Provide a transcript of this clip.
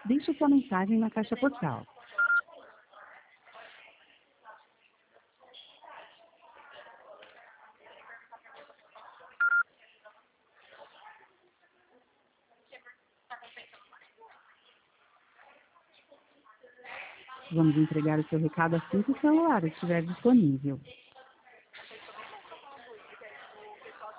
Deixe sua mensagem na caixa postal. Vamos entregar o seu recado assim que o celular estiver disponível.